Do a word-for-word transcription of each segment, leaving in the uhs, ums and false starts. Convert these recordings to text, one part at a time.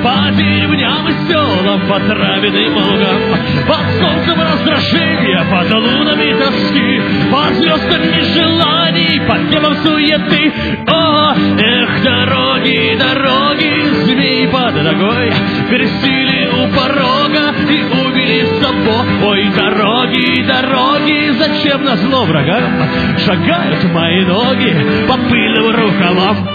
по деревням и селам, по травяным лугам, под солнцем раздражения, под лунами тоски, под звездами желаний, под небом суеты. О, эх, дороги, дороги, змеи под ногой крестили у порога и увели с собой. Ой, дороги, дороги, зачем назло врагам шагают мои ноги по пыльным рукавам?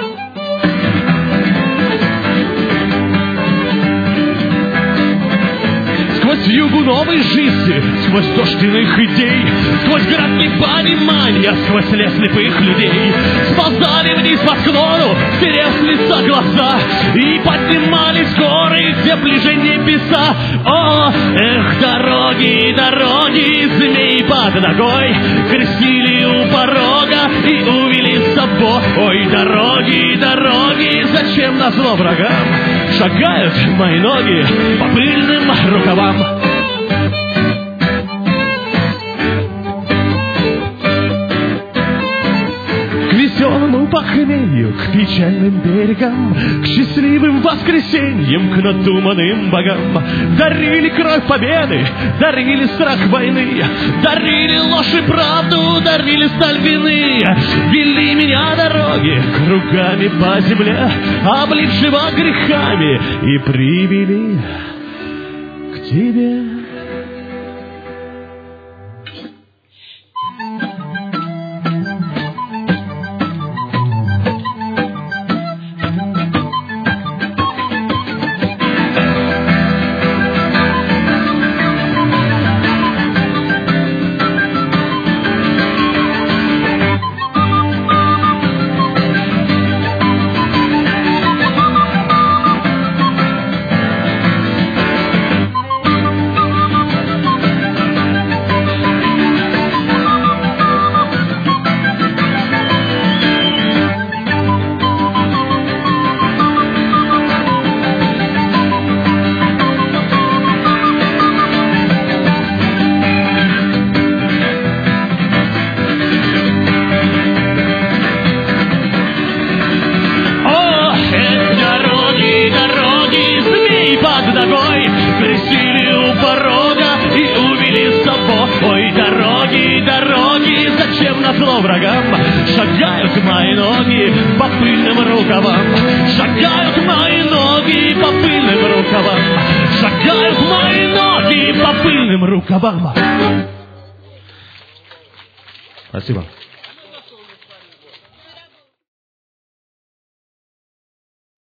Сквозь югу новой жизни, сквозь дождь иных идей, сквозь город непонимания, сквозь лес слепых людей, сползали вниз по склону, стерев с лица глаза, и поднимались горы, где ближе небеса. О, эх, дороги, дороги, змеи под ногой крестили у порога и увели с собой. Ой, дороги, дороги, зачем назло врагам шагают мои ноги по пыльным рукавам? К веселому похмелью, к печальным берегам, к счастливым воскресеньям, к надуманным богам дарили кровь победы, дарили страх войны, дарили ложь и правду, дарили сталь вины. Вели меня дороги кругами по земле, облившего грехами, и привели к тебе. Крестили у порога и увели с собой. Ой, дороги, дороги, зачем назло врагам шагают мои ноги по пыльным рукавам? Шагают мои ноги по пыльным рукавам. Шагают мои ноги по пыльным рукавам. Спасибо.